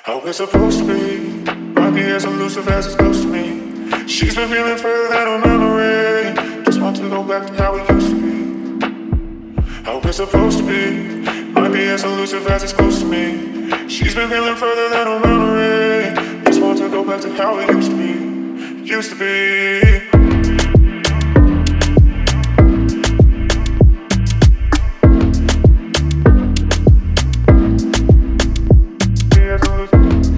How we're supposed to be, might be as elusive as it's close to me. She's been feeling further than her memory. Just want to go back to how it used to be. How we're supposed to be, might be as elusive as it's close to me. She's been feeling further than her memory. Just want to go back to how it used to be. Used to be. Be as elusive.